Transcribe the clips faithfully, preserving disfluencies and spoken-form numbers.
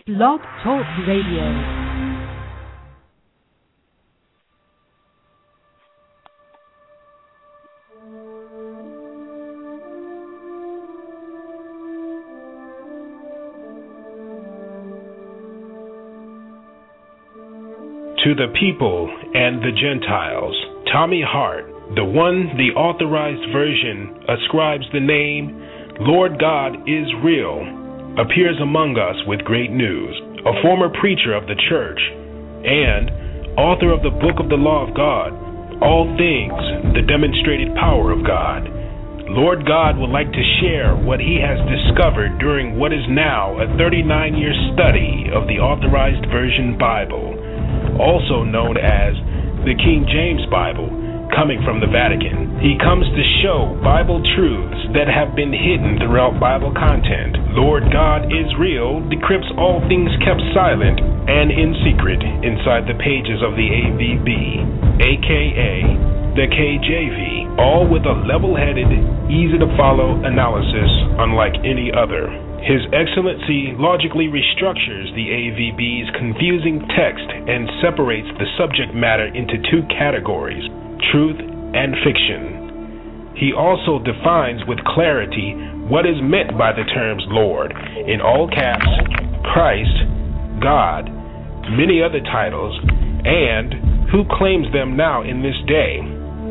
Blog Talk Radio. To the people and the Gentiles, Tommy Hart, the one the authorized version ascribes the name Lord God is Real, appears among us with great news. A former preacher of the church and author of the Book of the Law of God, All Things, the Demonstrated Power of God, Lord God would like to share what he has discovered during what is now a thirty-nine year study of the Authorized Version Bible, also known as the King James Bible, coming from the Vatican. He comes to show Bible truths that have been hidden throughout Bible content. Lord God is Real decrypts all things kept silent and in secret inside the pages of the A V B, aka the K J V, all with a level-headed, easy-to-follow analysis unlike any other. His Excellency logically restructures the A V B's confusing text and separates the subject matter into two categories, truth and fiction. He also defines with clarity what is meant by the terms Lord, in all caps, Christ, God, many other titles, and who claims them now in this day.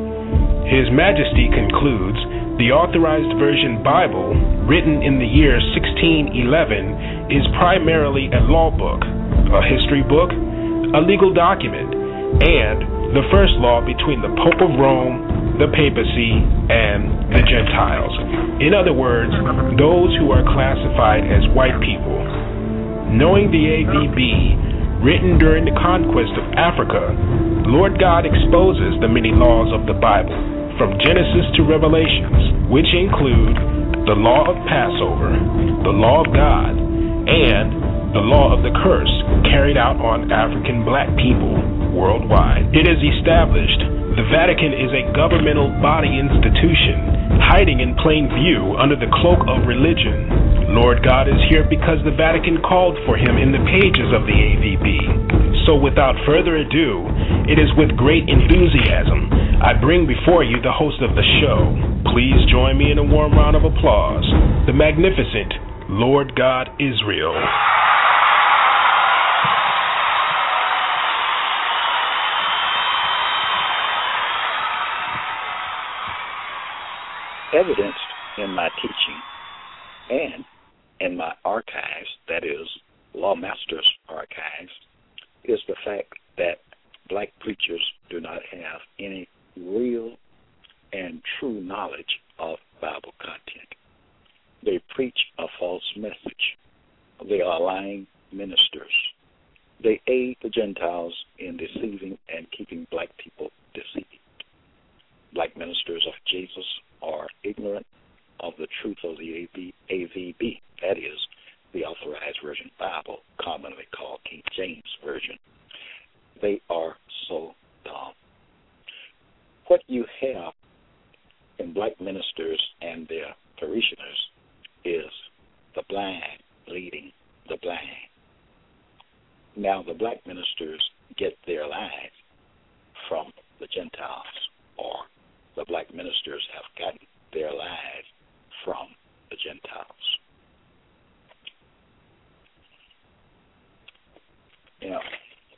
His Majesty concludes the Authorized Version Bible, written in the year sixteen eleven, is primarily a law book, a history book, a legal document, and the first law between the Pope of Rome, the papacy, and the Gentiles. In other words, those who are classified as white people. Knowing the A V B, written during the conquest of Africa, Lord God exposes the many laws of the Bible, from Genesis to Revelations, which include the law of Passover, the law of God, and the law of the curse carried out on African black people worldwide. It is established the Vatican is a governmental body institution hiding in plain view under the cloak of religion. Lord God is here because the Vatican called for him in the pages of the A V B. So without further ado, it is with great enthusiasm I bring before you the host of the show. Please join me in a warm round of applause, the magnificent Lord God is Real. Evidenced in my teaching and in my archives, that is, Lawmaster's archives, is the fact that black preachers do not have any real and true knowledge of Bible content. They preach a false message. They are lying ministers. They aid the Gentiles in deceiving and keeping black people deceived. Black ministers of Jesus are ignorant of the truth of the A V B, that is, the Authorized Version Bible, commonly called King James Version. They are so dumb. What you have in black ministers and their parishioners is the blind leading the blind. Now, the black ministers get their lives from the Gentiles, or the black ministers have gotten their lives from the Gentiles. You know,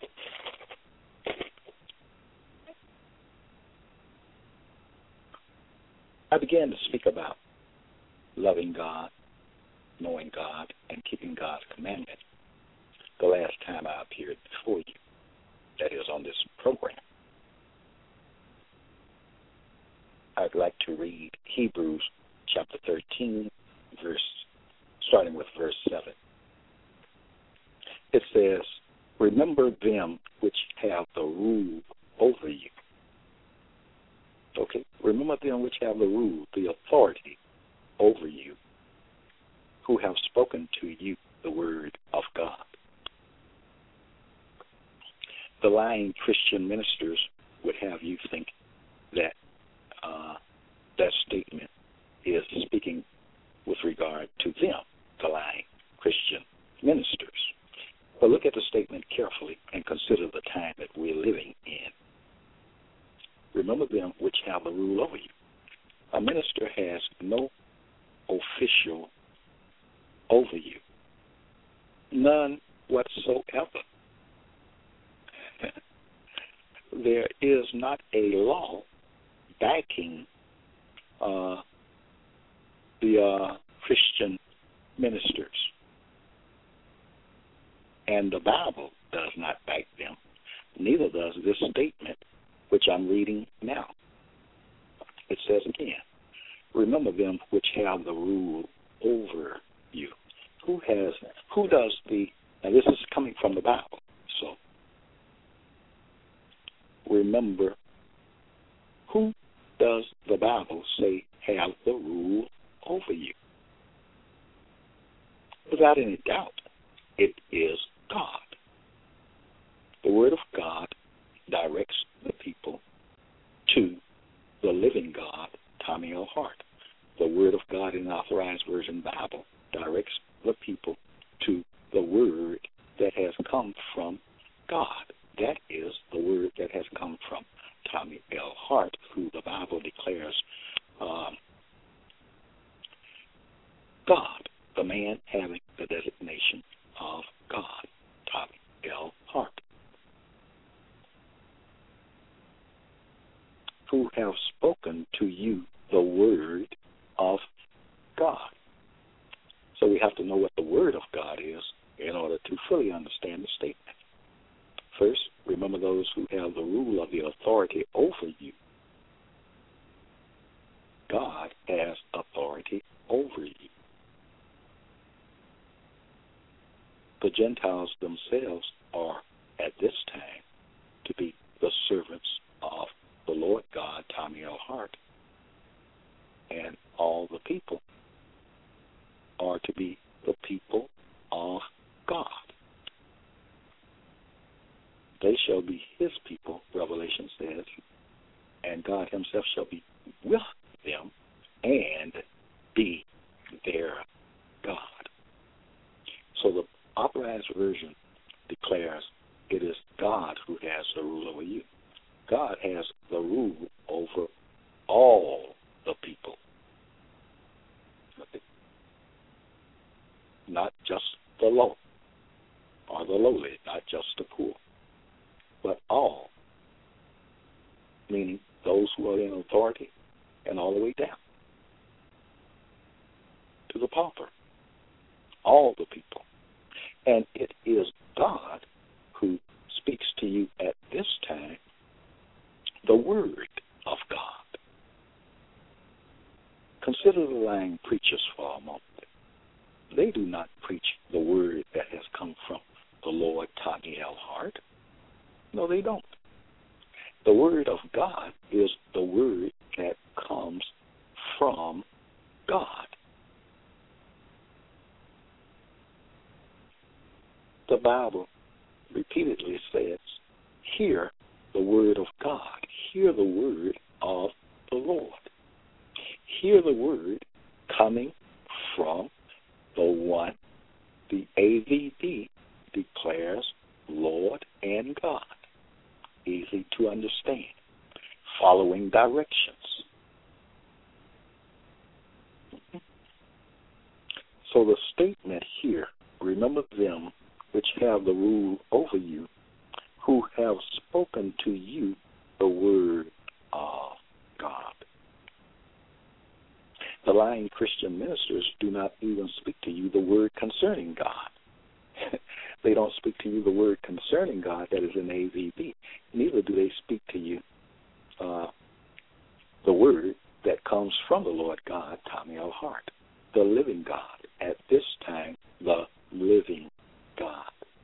I began to speak about loving God, knowing God, and keeping God's commandments the last time I appeared before you, that is, on this program. I'd like to read Hebrews chapter thirteen, verse, starting with verse seven. It says, "Remember them which have the rule over you." Okay, remember them which have the rule, the authority over you, who have spoken to you the word of God. The lying Christian ministers would have you think that uh, that statement is speaking with regard to them, the lying Christian ministers. But look at the statement carefully and consider the time that we're living in. Remember them which have the rule over you. A minister has no official over you. None whatsoever. There is not a law backing uh, the uh, Christian ministers. And the Bible does not back them. Neither does this statement, which I'm reading now. It says again, remember them which have the rule over you. Who has, who does the, now this is coming from the Bible, so remember, who does the Bible say have the rule over you? Without any doubt, it is God. The Word of God directs the people to the living God, Tommy L. Hart. The Word of God in the Authorized Version Bible directs the people to the Word that has come from God. That is the Word that has come from Tommy L. Hart, who the Bible declares um, God, the man having the designation of God, Tommy L. Hart, who have spoken to you the Word of God. So we have to know what the Word of God is in order to fully understand the statement. First, remember those who have the rule of the authority over you. God has authority over you. The Gentiles themselves are, at this time, to be the servants of the Lord God, Tommy L. Hart, and all the people are to be the people of God. They shall be his people, Revelation says, and God himself shall be with them and be their God. So the Authorized Version declares it is God who has the rule over you. God has the rule over all the people. Not just the low or the lowly, not just the poor, but all, meaning those who are in authority and all the way down to the pauper, all the people. And it is God who speaks to you at this time the Word of God. Consider the lying preachers for a moment. They do not preach the Word that has come from the Lord Tommy L. Hart. No, they don't. The Word of God is the Word that comes from God. The Bible repeatedly says, hear the Word of God. Hear the Word of the Lord. Hear the Word coming from the one, the A V D declares Lord and God. Easy to understand. Following directions. So the statement here, remember them which have the rule over you, who have spoken to you the Word of God. The lying Christian ministers do not even speak to you the word concerning God. They don't speak to you the word concerning God that is in A V B. Neither do they speak to you uh, the word that comes from the Lord God, Tommy L. Hart, the living God. At this time, the living God.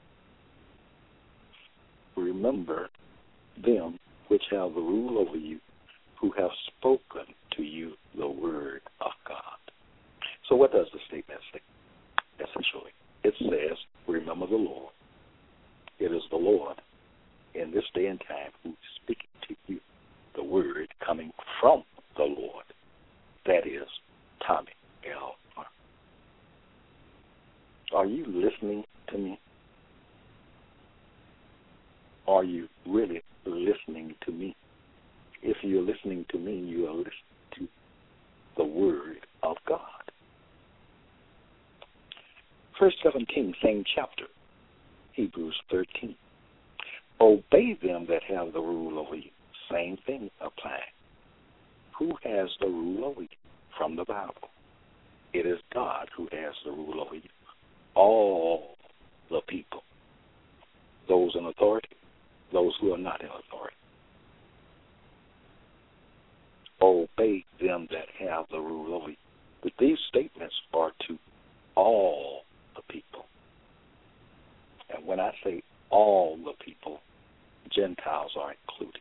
Remember them which have the rule over you, who have spoken to you the Word of God. So what does the statement say? Essentially, it says, remember the Lord. It is the Lord in this day and time who is speaking to you the Word coming from the Lord. That is Tommy L. Hart. Are you listening to me? are you really listening to me? If you're listening to me, you are listening to the Word of God. First seventeen, same chapter, Hebrews thirteen. Obey them that have the rule over you. Same thing applies. Who has the rule over you? From the Bible. It is God who has the rule over you. All the people. Those in authority, those who are not in authority. Obey them that have the rule over you. But these statements are to all the people. And when I say all the people, Gentiles are included.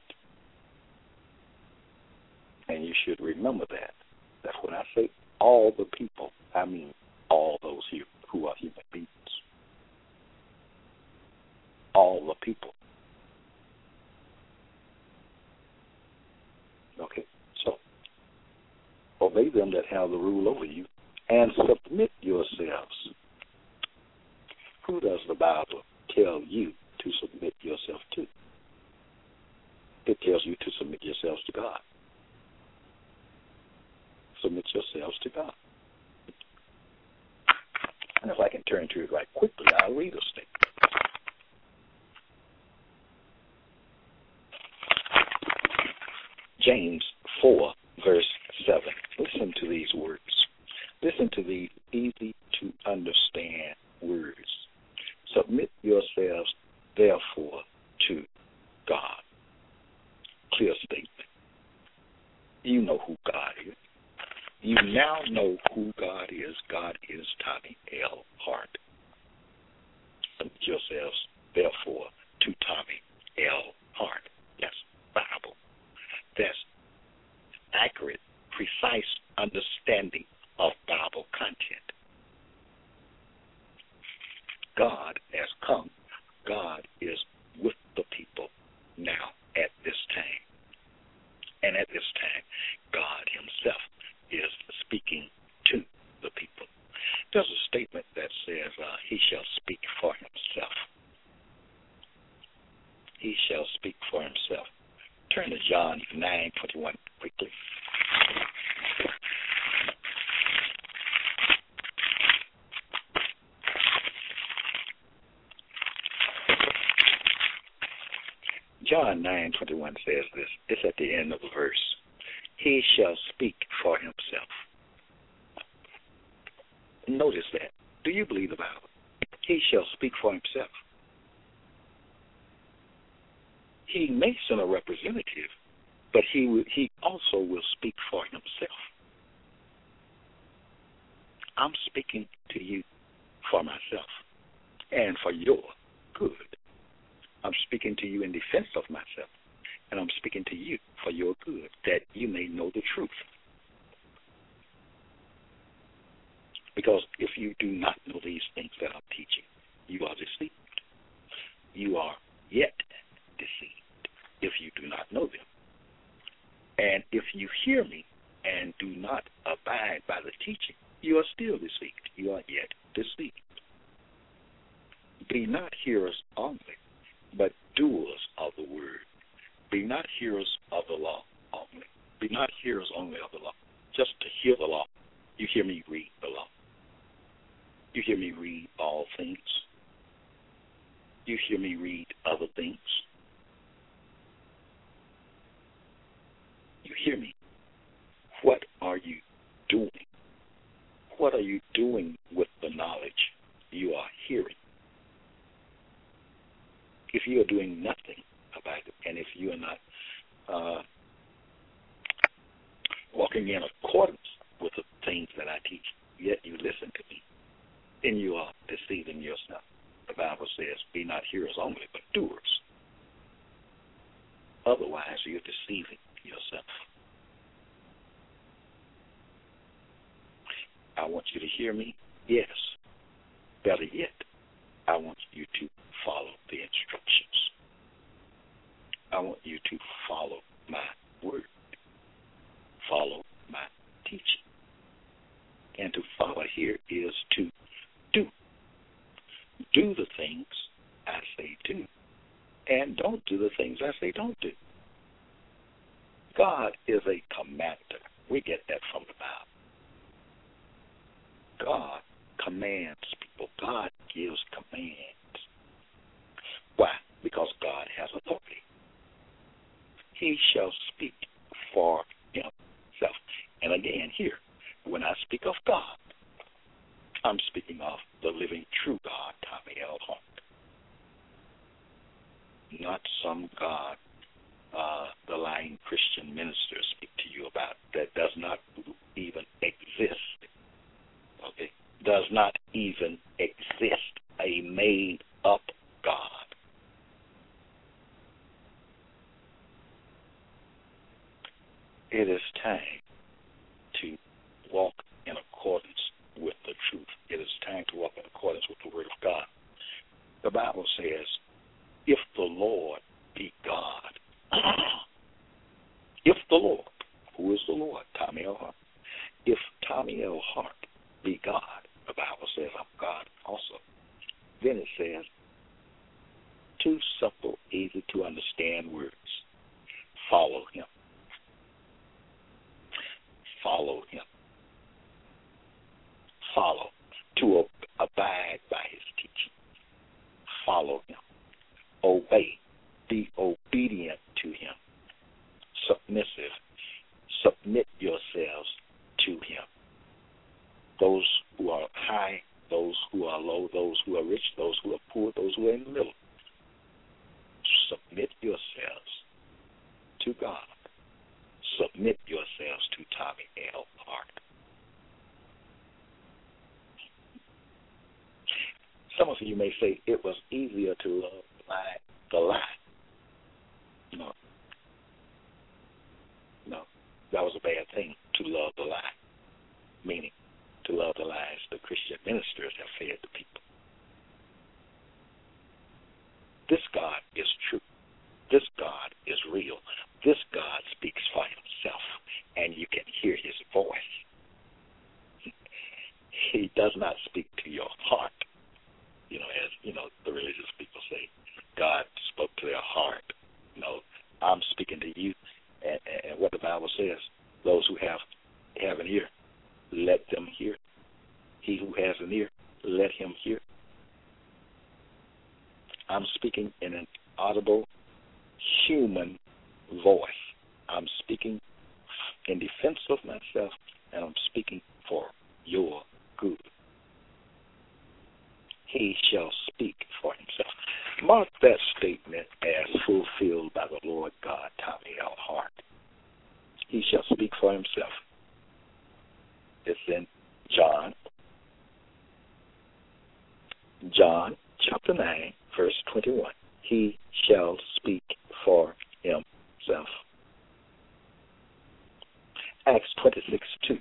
And you should remember that. That when I say all the people, I mean all those here who are human beings. All the people. Okay, so obey them that have the rule over you and submit yourselves. Who does the Bible tell you to submit yourself to? It tells you to submit yourselves to God. Submit yourselves to God. And if I can turn to it right quickly, I'll read a statement. James four, verse seven. Listen to these words. Listen to these easy-to-understand words. Submit yourselves, therefore, to God. Clear statement. You know who God is. You now know who God is. God is Tommy L. Hart. Submit yourselves, therefore, to Tommy L. Hart. Yes, Bible. That's accurate, precise understanding of Bible content. God has come. God is with the people now at this time. And at this time, God himself is speaking to the people. There's a statement that says, uh, he shall speak for himself. He shall speak for himself. Turn to John nine twenty-one quickly. John nine twenty-one says this. It's at the end of the verse. He shall speak for himself. Notice that. Do you believe the Bible? He shall speak for himself. He may send a representative, but he will, he also will speak for himself. I'm speaking to you for myself and for your good. I'm speaking to you in defense of myself, and I'm speaking to you for your good, that you may know the truth. Because if you do not know these things that I'm teaching, you are deceived. You are yet deceived if you do not know them. And if you hear me and do not abide by the teaching, you are still deceived. You are yet deceived. Be not hearers only, but doers of the word. Be not hearers of the law only. Be not hearers only of the law. Just to hear the law. You hear me read the law. You hear me read all things. You hear me read other things. You hear me. What are you doing? What are you doing with the knowledge you are hearing? If you are doing nothing about it, and if you are not uh, walking in accordance with the things that I teach, yet you listen to me, then you are deceiving yourself. The Bible says, be not hearers only, but doers. Otherwise, you're deceiving yourself. I want you to hear me? Yes. Better yet, I want you to follow the instructions. I want you to follow my word. Follow my teaching. And to follow here is to do. Do the things I say do. and don't do the things I say don't do. God is a commander. We get that from the Bible. God commands people. God gives commands. Why? Because God has authority. He shall speak for himself. And again, here, when I speak of God, I'm speaking of the living, true God, Tommy L. Hart. Not some God uh, the lying Christian ministers speak to you about that does not even exist. Okay? Does not even exist. A made-up God. It is time to walk in accordance with the truth. It is time to walk in accordance with the Word of God. The Bible says, if the Lord be God, if the Lord, who is the Lord? Tommy L. Hart. If Tommy L. Hart be God, the Bible says I'm God also. Then it says, two simple, easy to understand words. Follow him. Follow him. Follow. To abide by his teaching. Follow him. Obey. Be obedient to him. Submissive. Submit yourselves to him. Those who are high, those who are low, those who are rich, those who are poor, those who are in the middle. Submit yourselves to God. Submit yourselves to Tommy L. Hart. Some of you may say it was easier to love lie, the lie. No. No. That was a bad thing, to love the lie. Meaning, to love the lies the Christian ministers have fed the people. This God is true. This God is real. This God speaks for himself, and you can hear his voice. He does not speak to your heart. You know, as, you know, the religious people say, God spoke to their heart. You know, I'm speaking to you, and, and what the Bible says, those who have, have an ear, let them hear. He who has an ear, let him hear. I'm speaking in an audible, human voice. I'm speaking in defense of myself, and I'm speaking for your good. He shall speak for himself. Mark that statement as fulfilled by the Lord God, Tommy L. Hart. He shall speak for himself. It's in John, John chapter nine, verse twenty-one. He shall speak for himself. Acts twenty-six two.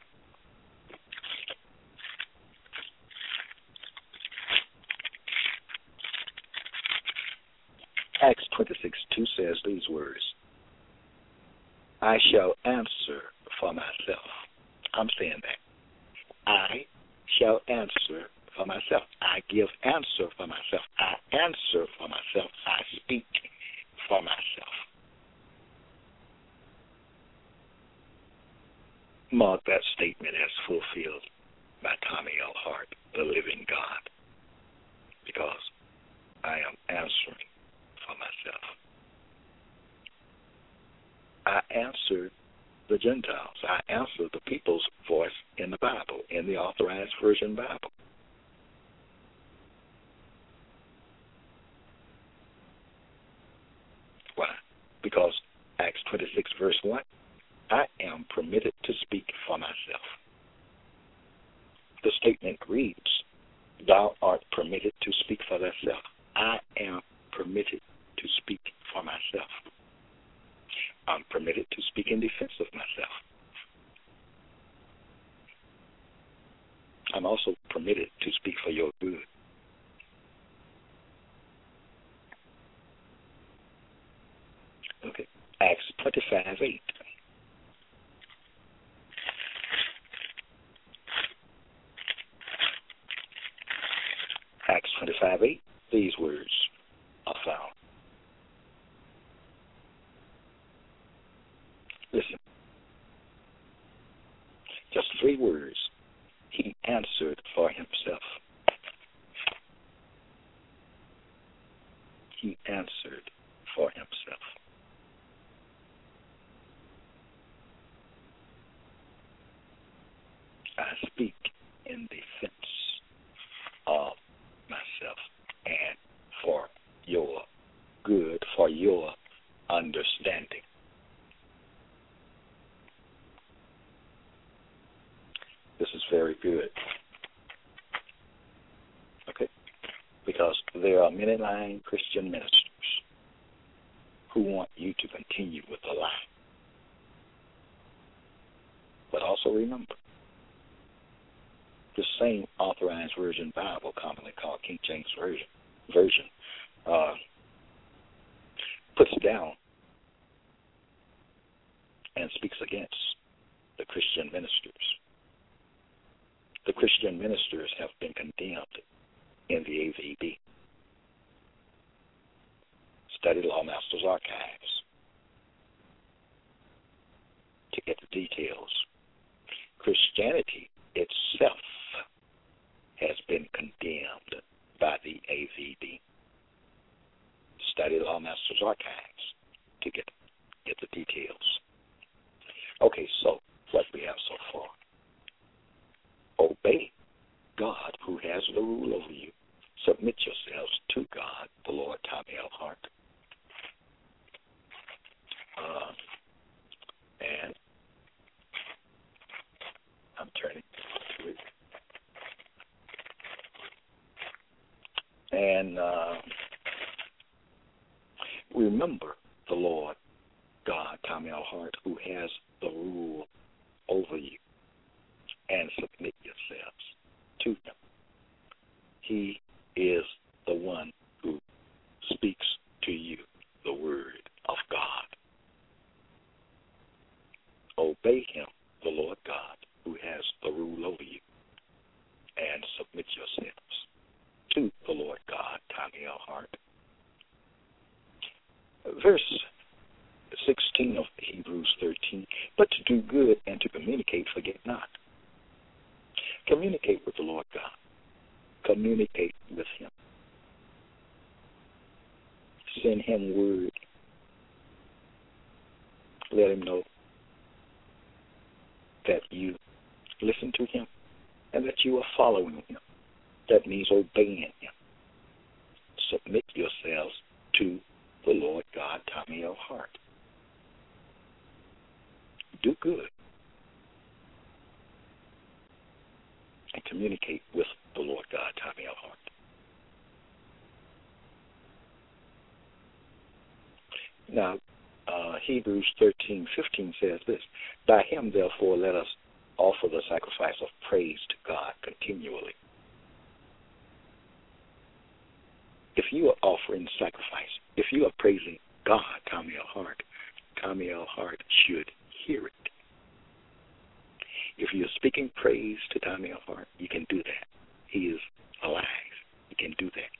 Acts twenty-six two says these words, I shall answer for myself. I'm saying that. I shall answer for myself. I give answer for myself. I answer for myself. I speak for myself. Mark that statement as fulfilled by Tommy L. Hart, the living God, because I am answering for myself. I answer the Gentiles. I answer the people's voice in the Bible, in the Authorized Version Bible. Why? Because Acts twenty-six, verse one, I am permitted to speak for myself. The statement reads, thou art permitted to speak for thyself. I am permitted to speak for myself. I'm permitted to speak in defense of myself. I'm also permitted to speak for your good. Okay. Acts twenty-five eight. Acts twenty-five eight, these words are found. he answered for himself. I speak in defense of myself and for your good, for your understanding. This is very good. Okay? Because there are many lying Christian ministers who want you to continue with the lie. But also remember, the same Authorized Version Bible, commonly called King James Version, version uh, puts down and speaks against the Christian ministers. The Christian ministers have been condemned in the A V B. Study Lawmaster's Archives to get the details. Christianity itself has been condemned by the A V B. Study Lawmaster's Archives to get, get the details. Okay, so what we have so far. Obey God who has the rule over you. Submit yourselves to God, the Lord, Tommy L. Hart. Uh, and I'm turning to it. And uh, remember the Lord God, Tommy L. Hart, who has the rule over you, and submit yourselves to him. He is the one who speaks to you the word of God. Obey him, the Lord God, who has the rule over you, and submit yourselves to the Lord God, Tommy L. Hart. Verse sixteen of Hebrews thirteen, but to do good and to communicate, forget not. Communicate with the Lord God. Communicate with him. Send him word. Let him know that you listen to him and that you are following him. That means obeying him. Submit yourselves to the Lord God, Tommy L. Hart. Do good. And communicate with the Lord God, Tommy L. Hart. Now, uh, Hebrews thirteen fifteen says this, by him, therefore, let us offer the sacrifice of praise to God continually. If you are offering sacrifice, if you are praising God, Tommy L. Hart, Tommy L. Hart should hear it. If you're speaking praise to Tommy L. Hart, you can do that. He is alive. You can do that.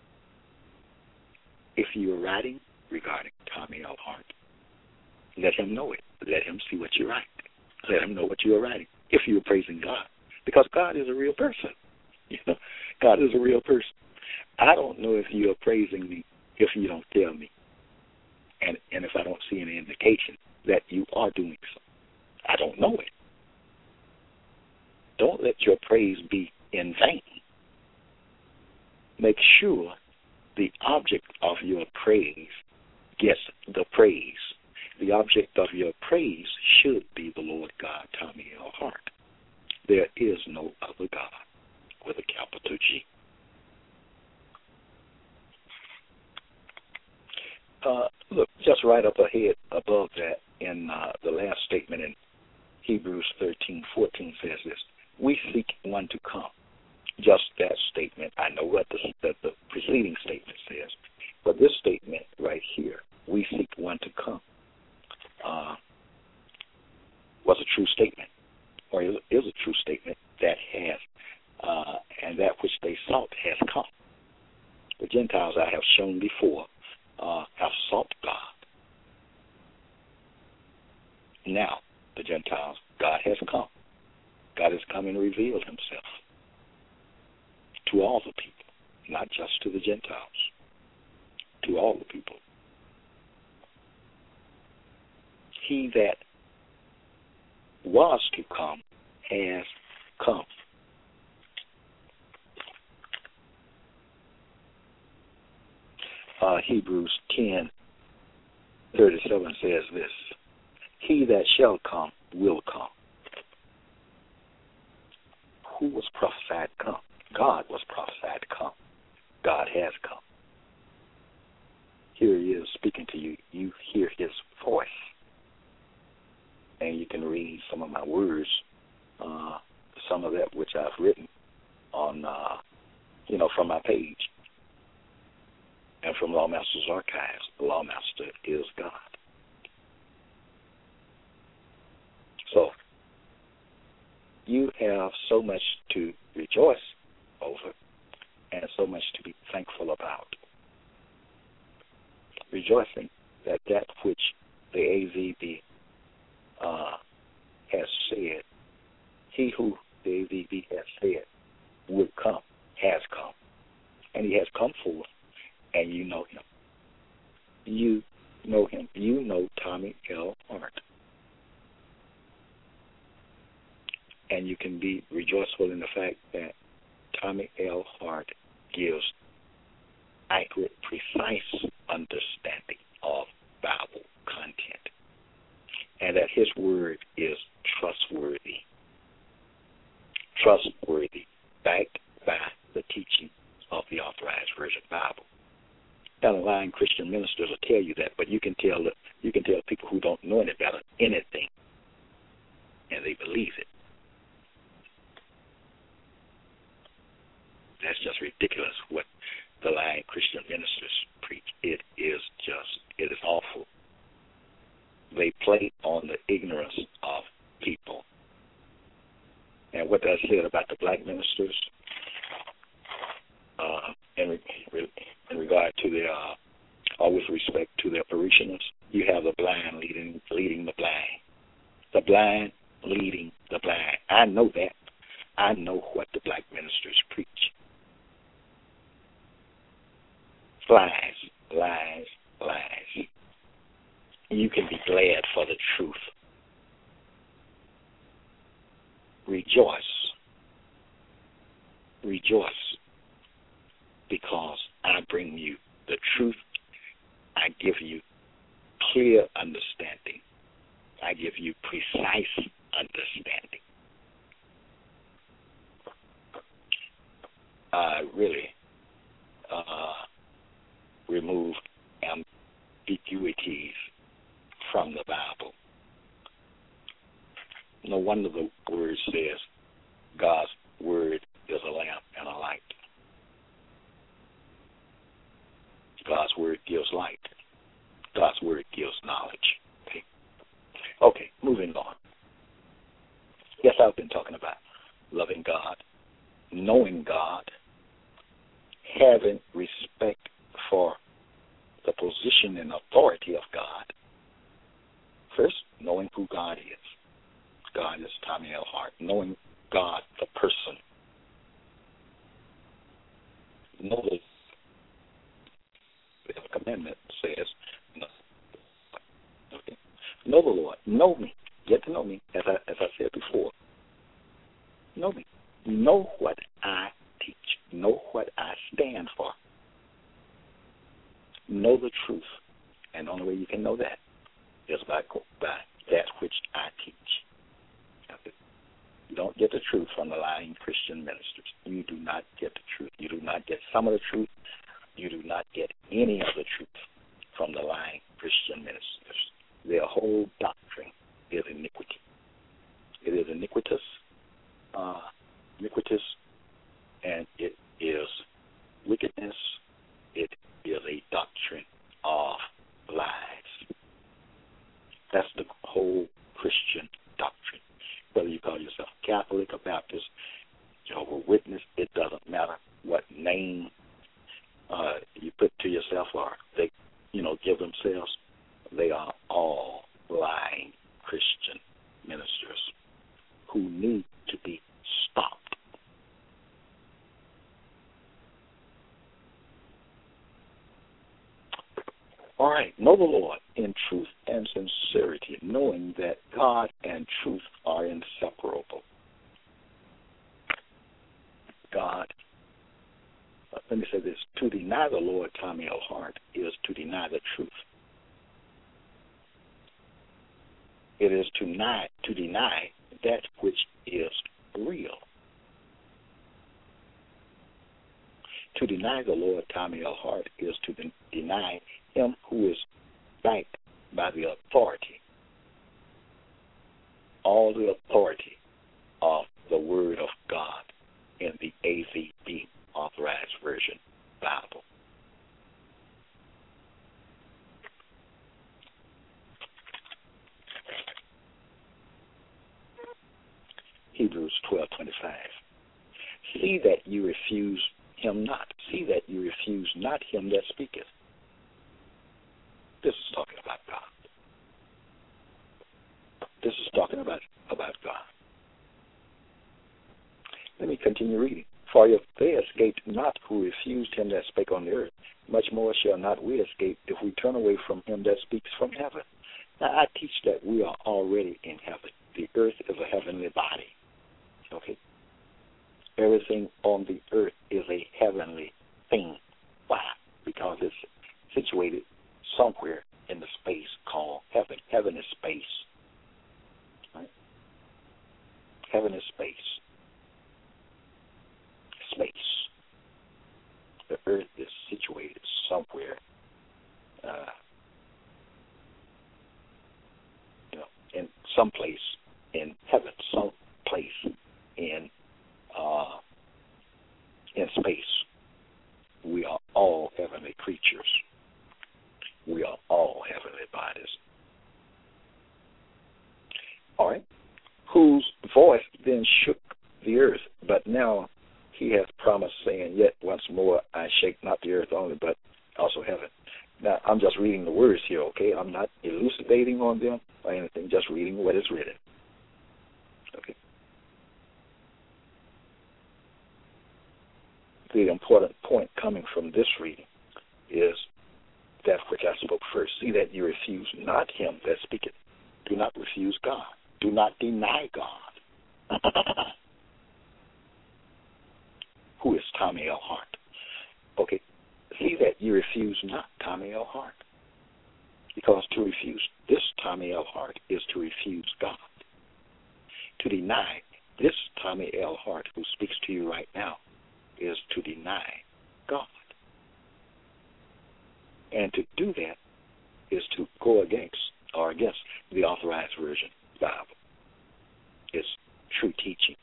If you are writing regarding Tommy L. Hart, let him know it. Let him see what you write. Let him know what you are writing. If you are praising God, because God is a real person. You know, God is a real person. I don't know if you are praising me if you don't tell me, and and if I don't see any indication that you are doing so. I don't know it. Don't let your praise be in vain. Make sure the object of your praise gets the praise. The object of your praise should be the Lord God, Tommy L. Hart. There is no other God with a capital G. Uh, look, just right up ahead above that in uh, the last statement in Hebrews thirteen fourteen says this, we seek one to come. Just that statement. I know what the, the, the preceding statement says, but this statement right here, we seek one to come, uh, was a true statement, or is a true statement that has, uh, and that which they sought has come. The Gentiles I have shown before uh, have sought God. Now, the Gentiles, God has come. God has come and revealed himself to all the people, not just to the Gentiles. to all the people. He that was to come has come. Uh, Hebrews ten thirty-seven says this: He that shall come will come. Who was prophesied to come? God was prophesied to come. God has come. Here he is speaking to you. You hear his voice. And you can read some of my words, uh, some of that which I've written on, uh, you know, from my page. And from Lawmaster's Archives. The Lawmaster is God. So, you have so much to rejoice over and so much to be thankful about. Rejoicing that that which the A Z B uh, has said, he who the A Z B has said would come, has come. And he has come forth, and you know him. You know him. You know Tommy L. Hart. And you can be rejoiceful in the fact that Tommy L. Hart gives accurate, precise understanding of Bible content, and that his word is trustworthy. Trustworthy, backed by the teaching of the Authorized Version Bible. Now, the lying Christian ministers will tell you that, but you can tell you can tell people who don't know any better anything, and they believe it. That's just ridiculous what the lying Christian ministers preach. It is just, it is awful. They play on the ignorance of people. And what I said about the black ministers, uh, in, re, in regard to their, uh, or with respect to their parishioners, you have the blind leading, leading the blind. The blind leading the blind. I know that. I know what the black ministers preach. Lies, lies, lies. You can be glad for the truth. Rejoice. Rejoice. Because I bring you the truth. I give you clear understanding. I give you precise understanding. I really uh, remove ambiguities from the Bible. No wonder the word says God's word is a lamp and a light. God's word gives light. God's word gives knowledge. Okay, okay, moving on. Yes, I've been talking about loving God, knowing God, having respect for the position and authority of God. First, knowing who God is. God is Tommy L. Hart. Knowing God, the person. Know the, the commandment says, no. Okay. Know the Lord. Know me. Get to know me, as I, as I said before. Know me. Know what I teach. Know what I stand for. Know the truth. And the only way you can know that is by, by that which I teach. Okay. You don't get the truth from the lying Christian ministers. You do not get the truth. You do not get some of the truth. You do not get any of the truth from the lying Christian ministers. Their whole doctrine is iniquity. It is iniquitous, uh, iniquitous, and it is wickedness. It is a doctrine of lies. That's the whole Christian doctrine. Whether you call yourself Catholic or Baptist, Jehovah's Witness, it doesn't matter what name uh, you put to yourself or they, you know, give themselves. They are all lying Christian ministers who need to be stopped. All right, know the Lord in truth and sincerity, knowing that God and truth are inseparable. God, uh, let me say this, to deny the Lord, Tommy L. Hart, is to deny the truth. It is to deny, to deny that which is real. To deny the Lord, Tommy L. Hart, is to de- deny him who is backed by the authority, all the authority of the Word of God in the A V B Authorized Version Bible. Hebrews twelve twenty-five. See that you refuse him not. See that you refuse not him that speaketh. This is talking about God. This is talking about, about God. Let me continue reading. For if they escaped not who refused him that spake on the earth, much more shall not we escape if we turn away from him that speaks from heaven. Now, I teach that we are already in heaven. The earth is a heavenly body. Okay? Everything on the earth is a heavenly thing. Why? Because it's situated somewhere in the space called heaven. Heaven is space. Right? Heaven is space. Space. The earth is situated somewhere, uh, you know, in some place in heaven, some place in uh, in space. We are all heavenly creatures. We are all heavenly bodies. All right. Whose voice then shook the earth, but now he hath promised, saying, yet once more I shake not the earth only, but also heaven. Now, I'm just reading the words here, okay? I'm not elucidating on them or anything, just reading what is written. Okay. The important point coming from this reading is that which I spoke first. See that you refuse not him that speaketh. Do not refuse God. Do not deny God. Who is Tommy L. Hart? Okay. See that you refuse not Tommy L. Hart. Because to refuse this Tommy L. Hart is to refuse God. To deny this Tommy L. Hart who speaks to you right now is to deny God. And to do that is to go against or against the Authorized Version Bible. It's true teaching.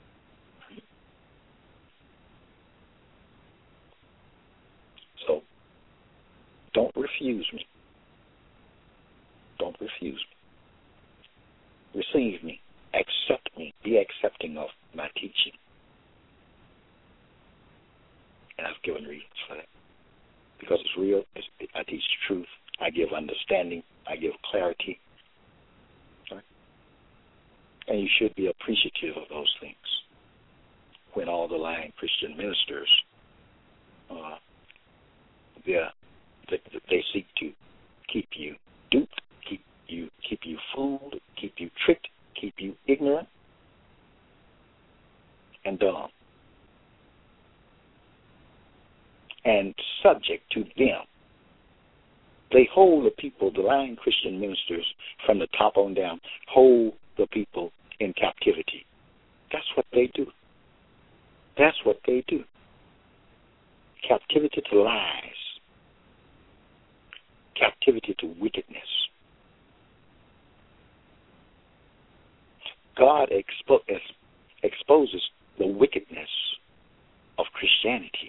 So don't refuse me. Don't refuse me. Receive me. Accept me. Be accepting of my teaching. And I've given reasons for that. Because it's real. It's, I teach truth. I give understanding. I give clarity. Right? And you should be appreciative of those things. When all the lying Christian ministers, uh, they, they seek to keep you duped, keep you keep you fooled, keep you tricked, keep you ignorant and dumb, and subject to them. They hold the people, the lying Christian ministers, from the top on down, hold the people in captivity. That's what they do. That's what they do. Captivity to lies. Captivity to wickedness. God expo- exposes the wickedness of Christianity.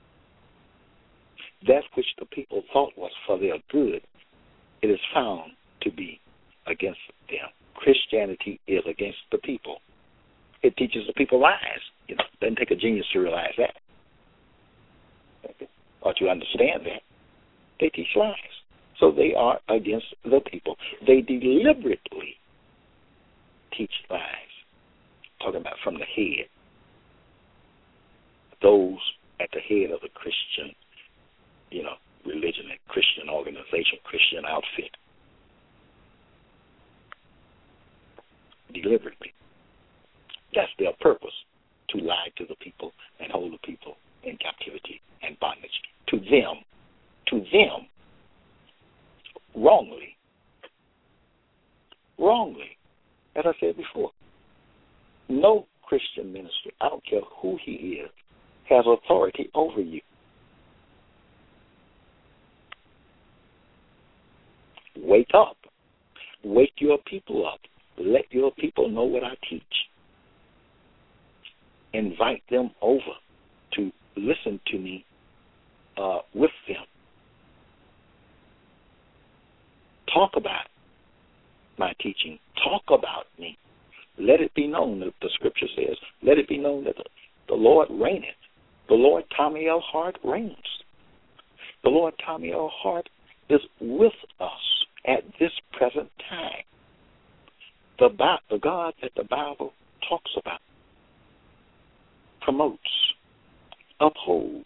That which the people thought was for their good, it is found to be against them. Christianity is against the people. It teaches the people lies. You know, it doesn't take a genius to realize that. Okay. Or to understand that. They teach lies. So they are against the people. They deliberately teach lies. Talking about from the head. Those at the head of the Christian, you know, religion and Christian organization, Christian outfit. Deliberately. That's their purpose, to lie to the people and hold the people in captivity and bondage. To them, to them, wrongly. Wrongly. As I said before, no Christian minister, I don't care who he is, has authority over you. Wake up. Wake your people up. Let your people know what I teach. Invite them over to listen to me uh, with them. Talk about my teaching. Talk about me. Let it be known that the scripture says, let it be known that the, the Lord reigneth. The Lord Tommy L. Hart reigns. The Lord Tommy L. Hart is with us at this present time. The, the God that the Bible talks about, promotes, upholds,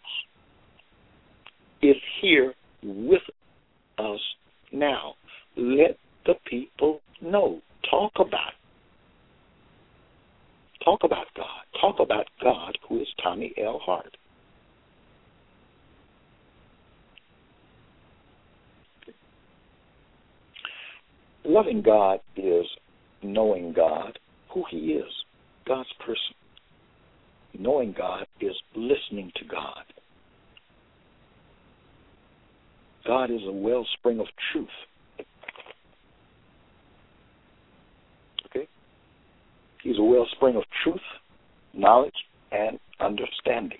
is here with us now. Let the people know. Talk about it. Talk about God. Talk about God, who is Tommy L. Hart. Loving God is knowing God, who he is, God's person. Knowing God is listening to God. God is a wellspring of truth. Okay? He's a wellspring of truth, knowledge, and understanding.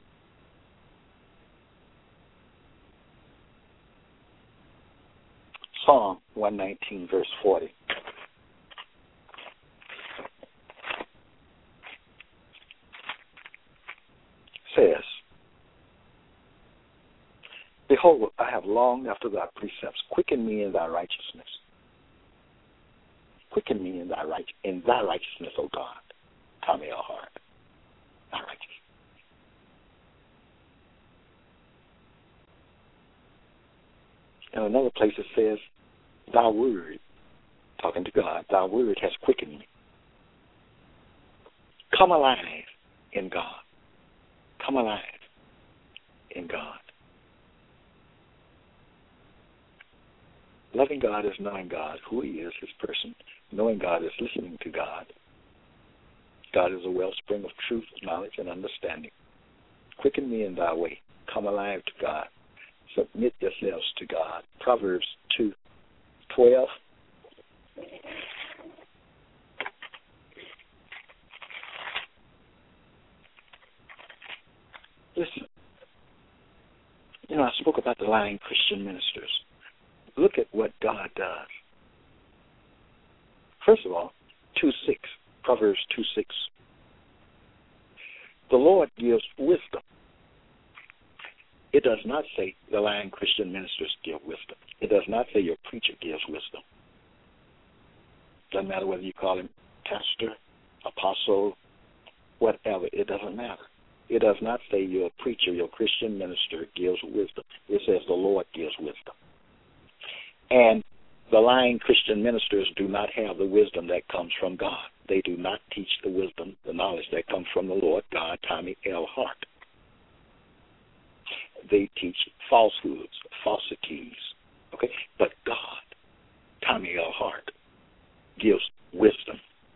Psalm one nineteen, verse forty. Says, behold, I have longed after thy precepts. Quicken me in thy righteousness. Quicken me in thy right in thy righteousness, O God. Tommy L. Hart. Thy righteousness. In another place it says, thy word, talking to God, thy word has quickened me. Come alive in God. Come alive in God. Loving God is knowing God, who he is, his person. Knowing God is listening to God. God is a wellspring of truth, knowledge, and understanding. Quicken me in thy way. Come alive to God. Submit yourselves to God. Proverbs two twelve. Listen, you know, I spoke about the lying Christian ministers. Look at what God does. First of all, two six, Proverbs two six. The Lord gives wisdom. It does not say the lying Christian ministers give wisdom. It does not say your preacher gives wisdom. Doesn't matter whether you call him pastor, apostle, whatever. It doesn't matter. It does not say your preacher, your Christian minister gives wisdom. It says the Lord gives wisdom. And the lying Christian ministers do not have the wisdom that comes from God. They do not teach the wisdom, the knowledge that comes from the Lord God, Tommy L. Hart. They teach falsehoods, falsities. Okay? But God, Tommy L. Hart, gives wisdom.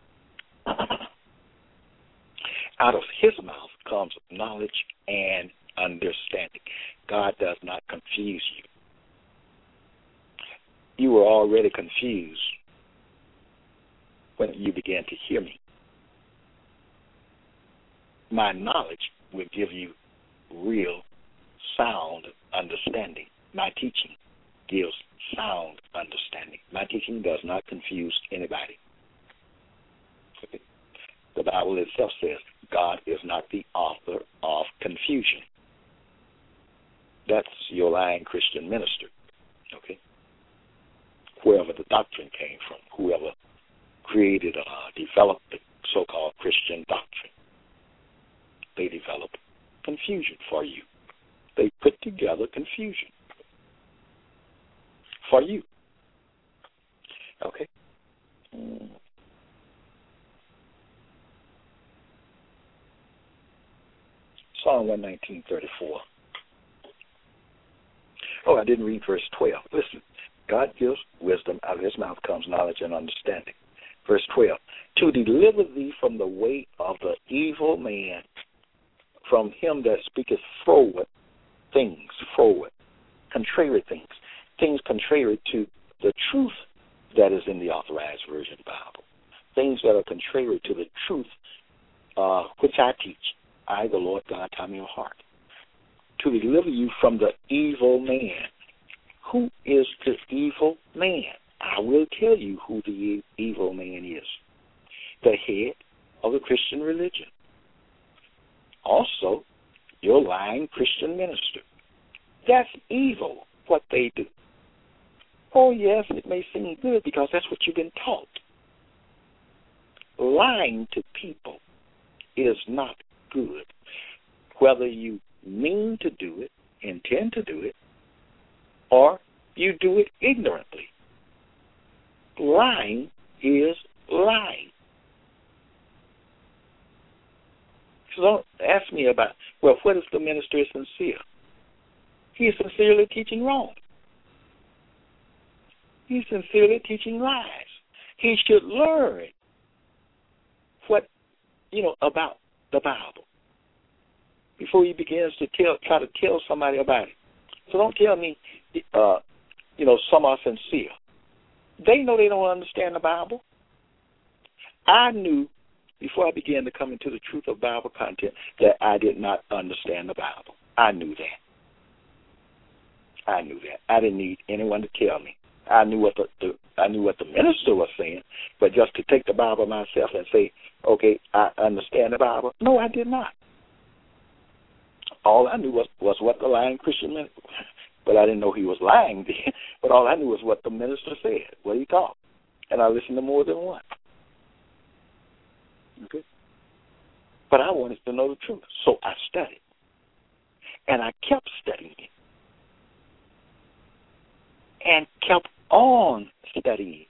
Out of his mouth comes knowledge and understanding. God does not confuse you. You were already confused when you began to hear me. My knowledge will give you real, sound understanding. My teaching gives sound understanding. My teaching does not confuse anybody. Okay. The Bible itself says God is not the author of confusion. That's your lying Christian minister. Okay. Wherever the doctrine came from, whoever created or developed the so-called Christian doctrine, they developed confusion for you. They put together confusion. for you. Okay? Mm. Psalm one nineteen, thirty-four. Oh, I didn't read verse twelve. Listen, God gives wisdom, out of his mouth comes knowledge and understanding. Verse twelve, to deliver thee from the way of the evil man, from him that speaketh froward things, froward, contrary things, things contrary to the truth that is in the Authorized Version Bible, things that are contrary to the truth uh, which I teach, I, the Lord God, Tommy Hart, to deliver you from the evil man. Who is the evil man? I will tell you who the evil man is. The head of the Christian religion. Also, your lying Christian minister. That's evil, what they do. Oh, yes, it may seem good because that's what you've been taught. Lying to people is not good. Whether you mean to do it, intend to do it, or you do it ignorantly. Lying is lying. So don't ask me about, well, what if the minister is sincere? He is sincerely teaching wrong. He's sincerely teaching lies. He should learn what, you know, about the Bible before he begins to tell, try to tell somebody about it. So don't tell me, uh, you know, some are sincere. They know they don't understand the Bible. I knew before I began to come into the truth of Bible content that I did not understand the Bible. I knew that. I knew that. I didn't need anyone to tell me. I knew what the, the I knew what the minister was saying, but just to take the Bible myself and say, okay, I understand the Bible. No, I did not. All I knew was, was what the lying Christian minister, but I didn't know he was lying then. But all I knew was what the minister said, what he taught, and I listened to more than one. Okay, but I wanted to know the truth, so I studied, and I kept studying it, and kept on studying.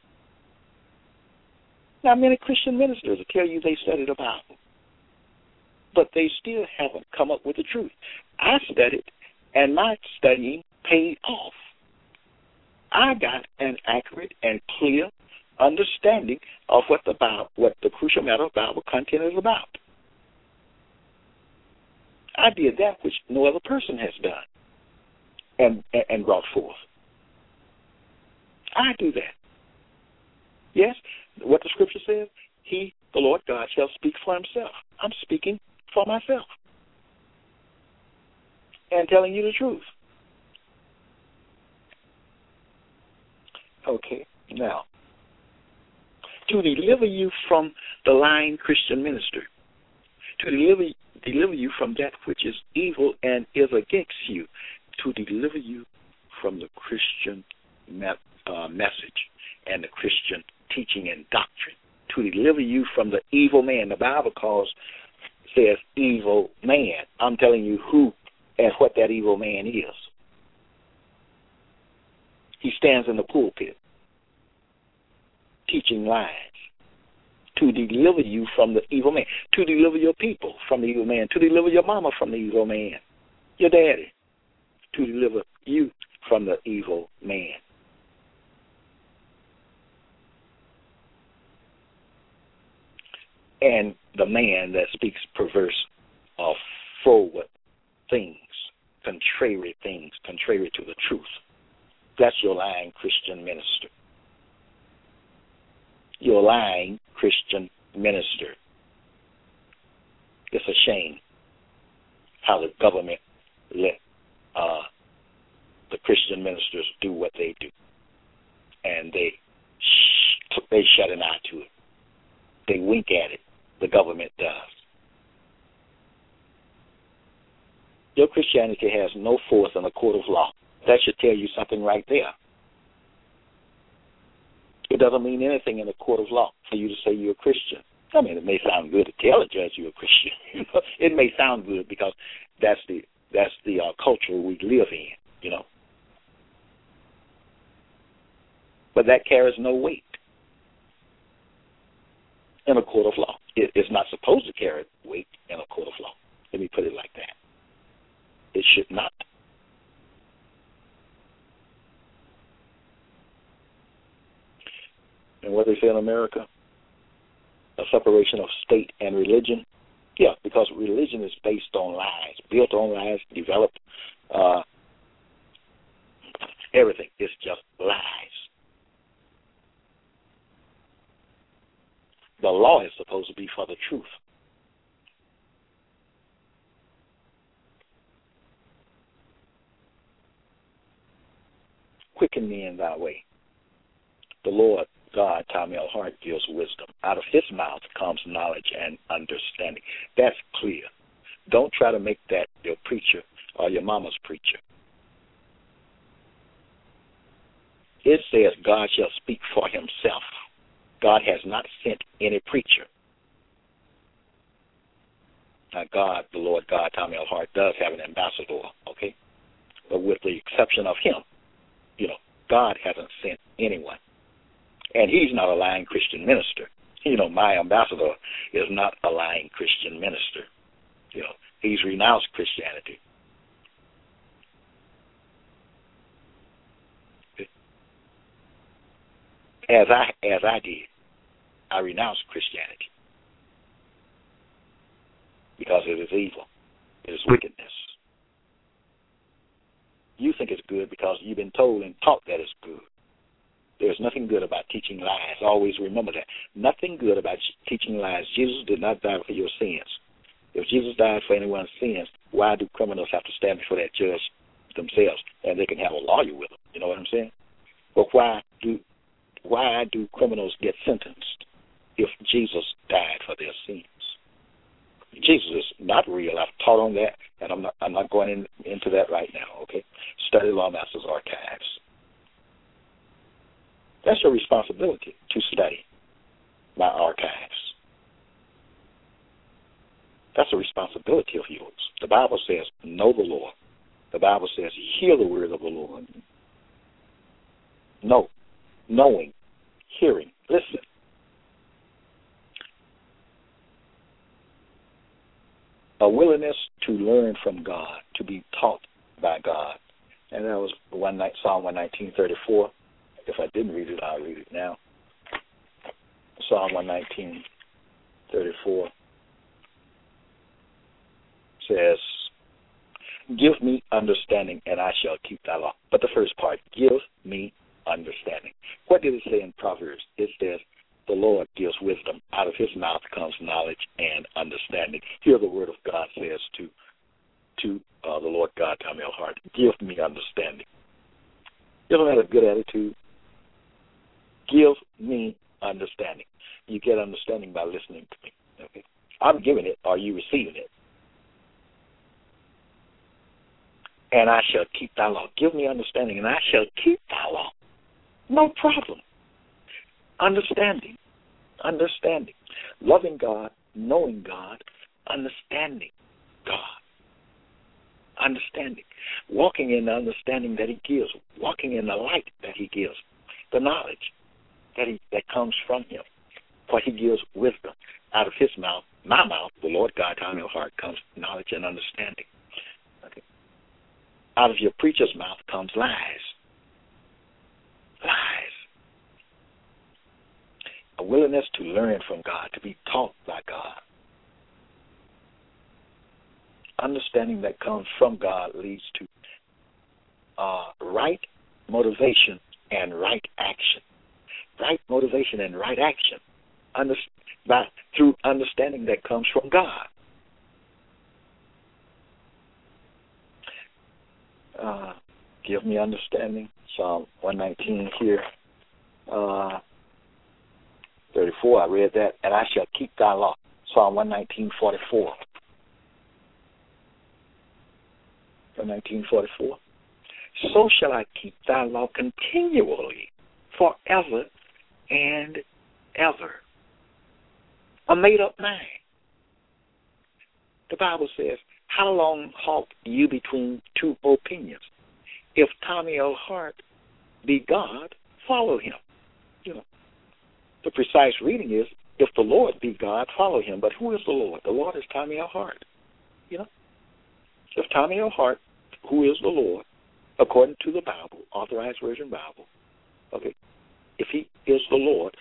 Now, many Christian ministers will tell you they studied the Bible, but they still haven't come up with the truth. I studied, and my studying paid off. I got an accurate and clear understanding of what the Bible, what the crucial matter of Bible content is about. I did that which no other person has done and, and, and brought forth. I do that. Yes, what the scripture says, he, the Lord God, shall speak for himself. I'm speaking for myself and telling you the truth. Okay, now, to deliver you from the lying Christian minister, to deliver, deliver you from that which is evil and is against you, to deliver you from the Christian me- uh, message and the Christian teaching and doctrine, to deliver you from the evil man. The Bible calls, says evil man. I'm telling you who and what that evil man is. He stands in the pulpit teaching lies, to deliver you from the evil man, to deliver your people from the evil man, to deliver your mama from the evil man, your daddy, to deliver you from the evil man. And the man that speaks perverse or forward things, contrary things, contrary to the truth. That's your lying Christian minister. Your lying Christian minister. It's a shame how the government let uh, the Christian ministers do what they do, and they sh- they shut an eye to it. They wink at it. The government does. Your Christianity has no force in a court of law. That should tell you something right there. It doesn't mean anything in a court of law for you to say you're a Christian. I mean, it may sound good to tell a judge you're a Christian. You know, it may sound good because that's the that's the uh, culture we live in. You know. but that carries no weight in a court of law. It is not supposed to carry weight in a court of law. Let me put it like that. It should not. And what they say in America, a separation of state and religion. Yeah, because religion is based on lies, built on lies, developed. Uh, everything is just lies. The law is supposed to be for the truth. Quicken me in thy way. The Lord God, Tommy L. Hart, gives wisdom. Out of his mouth comes knowledge and understanding. That's clear. Don't try to make that your preacher or your mama's preacher. It says God shall speak for himself. God has not sent any preacher. Now, God, the Lord God, Tommy L. Hart, does have an ambassador, okay? But with the exception of him, you know, God hasn't sent anyone. And he's not a lying Christian minister. You know, my ambassador is not a lying Christian minister. You know, he's renounced Christianity. As I as I did, I renounced Christianity because it is evil. It is wickedness. You think it's good because you've been told and taught that it's good. There's nothing good about teaching lies. Always remember that. Nothing good about teaching lies. Jesus did not die for your sins. If Jesus died for anyone's sins, why do criminals have to stand before that judge themselves and they can have a lawyer with them? You know what I'm saying? But why do why do criminals get sentenced if Jesus died for their sins? Jesus is not real. I've taught on that, and I'm not I'm not going in, into that right now, okay? Study Lawmaster's Archives. That's your responsibility, to study my archives. That's a responsibility of yours. The Bible says, know the Lord. The Bible says, hear the word of the Lord. Know, knowing, hearing, listen. A willingness to learn from God, to be taught by God. And that was one night, Psalm one nineteen, thirty-four. If I didn't read it, I'll read it now. Psalm one nineteen, thirty-four says, give me understanding, and I shall keep thy law. But the first part, give me understanding. What did it say in Proverbs? It says, the Lord gives wisdom. Out of his mouth comes knowledge and understanding. Here the word of God says to to uh, the Lord God, Tommy L. Hart, give me understanding. You don't have a good attitude. Give me understanding. You get understanding by listening to me. Okay, I'm giving it. Are you receiving it? And I shall keep thy law. Give me understanding, and I shall keep thy law. No problem. Understanding. Understanding. Loving God, knowing God, understanding God. Understanding. Walking in the understanding that he gives. Walking in the light that he gives. The knowledge that he that comes from him. For he gives wisdom. Out of his mouth, my mouth, the Lord God, Tommy L. Hart, comes knowledge and understanding. Okay. Out of your preacher's mouth comes lies. Lies. A willingness to learn from God, to be taught by God. Understanding that comes from God leads to uh, right motivation and right action. Right motivation and right action Under, by, through understanding that comes from God. Uh, give me understanding. Psalm one nineteen here. Uh, thirty-four, I read that. And I shall keep thy law. Psalm one nineteen, forty-four. one nineteen, forty-four. So shall I keep thy law continually, forever and ever. A made-up mind. The Bible says, how long halt you between two opinions? If Tommy L. Hart be God, follow him. You know, the precise reading is, if the Lord be God, follow him. But who is the Lord? The Lord is Tommy L. Hart. You know, if Tommy L. Hart, who is the Lord, according to the Bible, Authorized Version Bible, okay, if he is the Lord,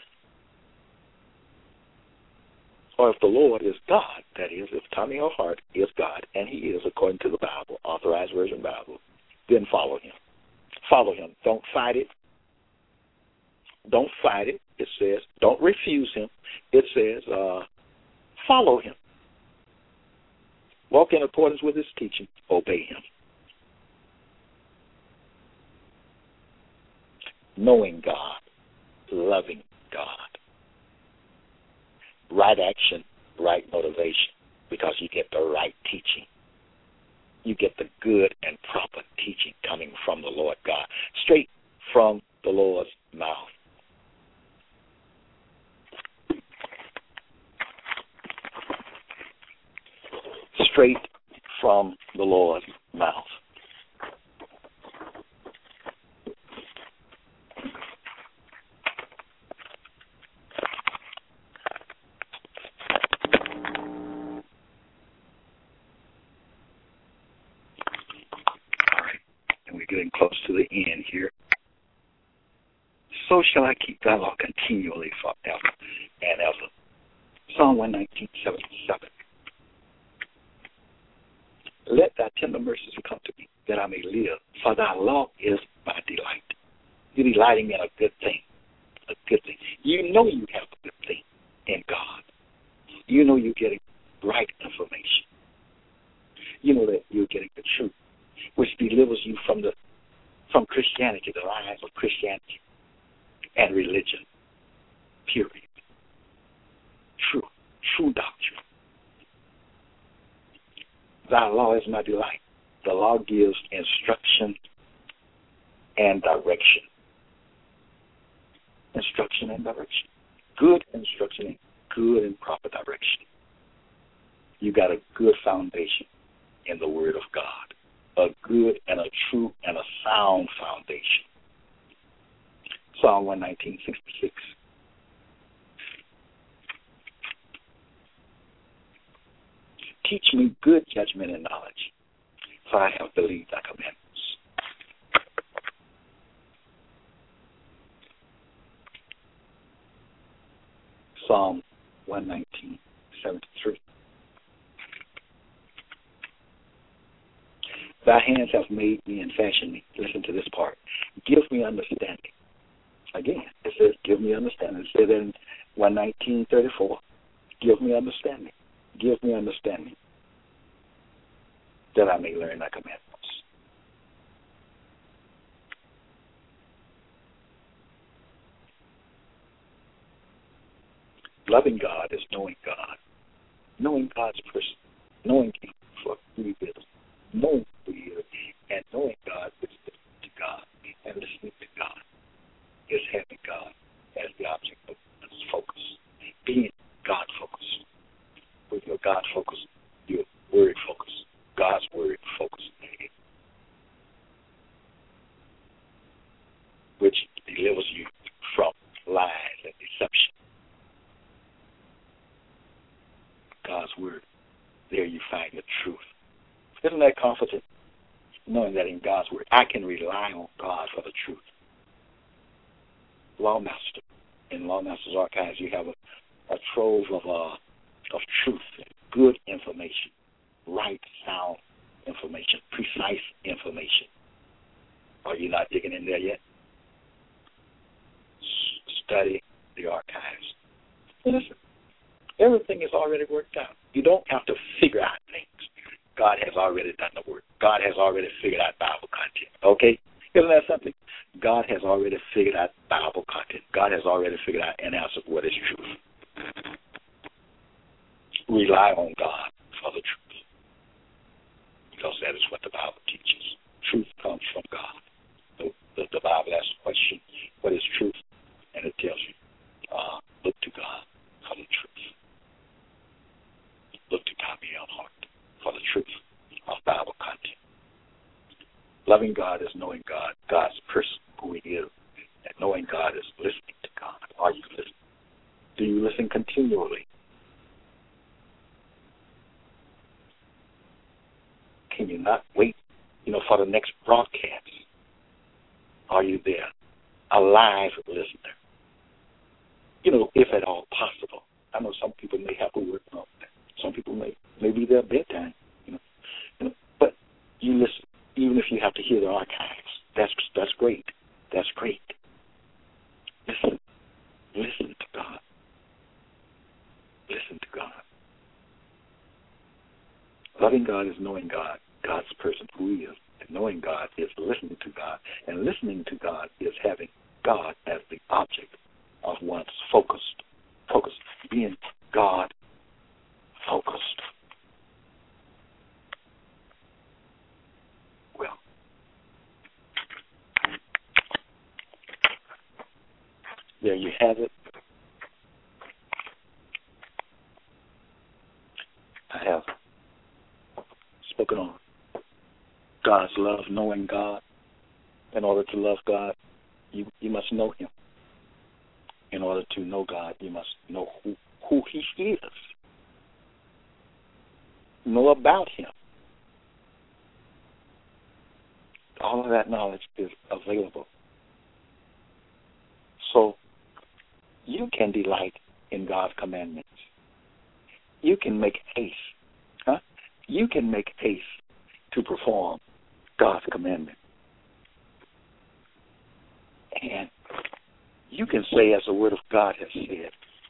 or if the Lord is God, that is, if Tommy L. Hart is God, and he is, according to the Bible, Authorized Version Bible, then follow him. Follow him. Don't fight it. Don't fight it. It says, don't refuse him. It says, uh, follow him. Walk in accordance with his teaching. Obey him. Knowing God, loving God. Right action, right motivation, because you get the right teaching. You get the good and proper teaching coming from the Lord God, straight from the Lord's mouth. Straight from the Lord's mouth. Close to the end here. So shall I keep thy law continually forever and ever. Psalm one nineteen, seventy-seven. Let thy tender mercies come to me, that I may live, for thy law is my delight. You're delighting in a good thing, a good thing. You know you have a good thing in God. You know you're getting right information. You know that you're getting the truth, which delivers you from the from Christianity, the lies of Christianity and religion, period. True, true doctrine. Thy law is my delight. The law gives instruction and direction. Instruction and direction. Good instruction and good and proper direction. You got a good foundation in the Word of God. A good and a true and a sound foundation. Psalm one nineteen, sixty-six. Teach me good judgment and knowledge, for I have believed thy commandments. Psalm one nineteen, seventy-three. Thy hands have made me and fashioned me. Listen to this part. Give me understanding. Again, it says, give me understanding. It says in one nineteen, thirty-four, give me understanding. Give me understanding, that I may learn thy commandments. Loving God is knowing God. Knowing God's person. Knowing him for who he is. Knowing who he is. And knowing God is listening to God. And listening to God is having God as the object of one's focus. Being God-focused. With your God-focus, your word-focus. God's word-focus. Which delivers you from lies and deception. God's word. There you find the truth. Isn't that comforting? Knowing that in God's word, I can rely on God for the truth. Lawmaster. In Lawmaster's archives, you have a, a trove of uh, of truth, good information, right, sound information, precise information. Are you not digging in there yet? S- study the archives. Listen, everything is already worked out. You don't have to figure out things. God has already done the work. God has already figured out Bible content. Okay? Isn't that something? God has already figured out Bible content. God has already figured out an answer for what is truth. Rely on God for the truth. Because that is what the Bible teaches. Truth comes from God. The, the, the Bible asks the question, what is truth? And it tells you, uh, look to God for the truth. Look to Tommy L. Hart for the truth of Bible content. Loving God is knowing God, God's person, who he is. And knowing God is listening to God. Are you there? A live listener. You know, if at all possible. I know some people may have to work on that. Some people may maybe their bedtime. You know, you know, but you listen, even if you have to hear the archives. That's that's great. That's great. Listen, listen to God. Listen to God. Loving God is knowing God, God's person who He is. And knowing God is listening to God. And listening to God is having God as the object of one's focused, focused, being God focused. Well, there you have it. I have spoken on God's love, knowing God. In order to love God, you, you must know Him. In order to know God, you must know who, who He is. Know about Him. All of that knowledge is available. So you can delight in God's commandments. You can make haste. Huh? You can make haste to perform God's commandment. And you can say, as the Word of God has said,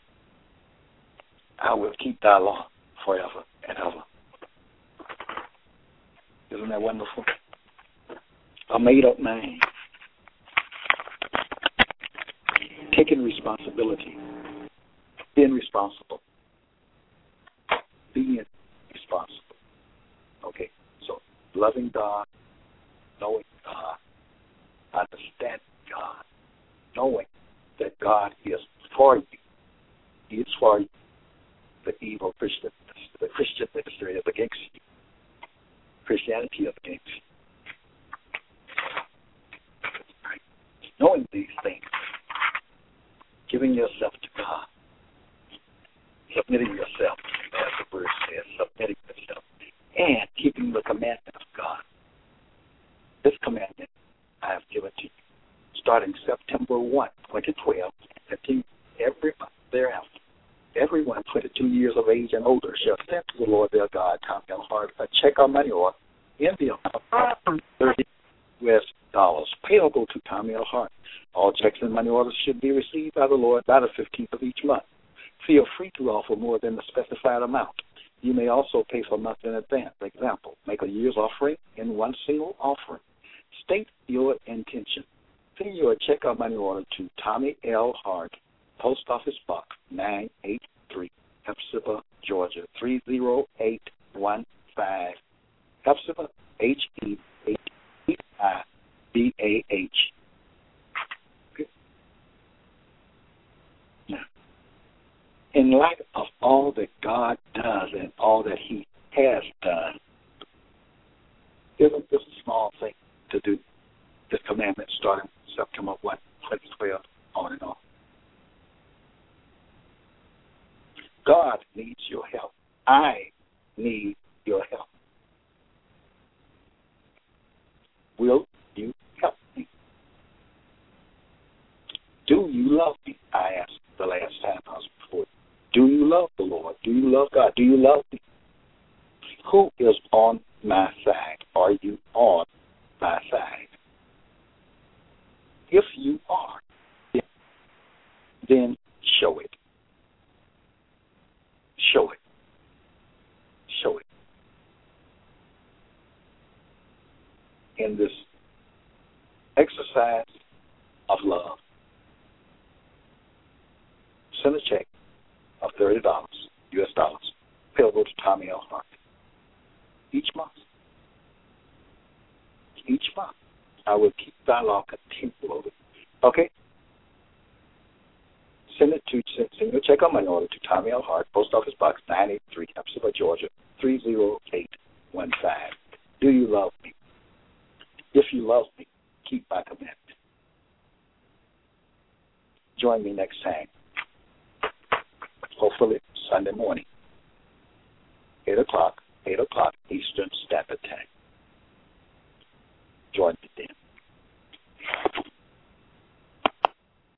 I will keep thy law forever and ever. Isn't that wonderful? A made-up mind. Taking responsibility. Being responsible. Being responsible. Okay, so loving God, knowing God, understanding God, knowing that God is for you. He is for you. The evil Christian, the Christian ministry is against you. Christianity is against you. Right. Knowing these things, giving yourself to God, submitting yourself, as the word says, submitting yourself, and keeping the commandment of God. This commandment I have given to you, starting September first, twenty twelve, continue every month thereafter. Everyone twenty-two years of age and older shall send to the Lord their God, Tommy L. Hart, a check or money order in the amount of thirty U S dollars payable to Tommy L. Hart. All checks and money orders should be received by the Lord by the fifteenth of each month. Feel free to offer more than the specified amount. You may also pay for months in advance. For example, make a year's offering in one single offering. State your intention. Send your check or money order to Tommy L. Hart, Post Office Box nine eight three, Hepzibah, Georgia three zero eight one five. Hepzibah, H E H E I B A H. Okay. Now, in light of all that God does and all that He has done, isn't this a small thing to do? This commandment starting September first, twenty twelve, on and on. God needs your help. I need your help. Will you help me? Do you love me? I asked the last time I was before. Do you love the Lord? Do you love God? Do you love me? Who is on my side? Are you on my side? If you are, then show it. Show it. Show it. In this exercise of love, send a check of thirty dollars, U S dollars, payable to Tommy L. Hart. Each month. Each month. I will keep thy law continually. Okay? Send it to send your check on my order to Tommy L. Hart, Post Office Box nine eight three, Hepzibah, Georgia three zero eight one five. Do you love me? If you love me, keep my commandment. Join me next time. Hopefully Sunday morning, eight o'clock, eight o'clock Eastern Standard Time.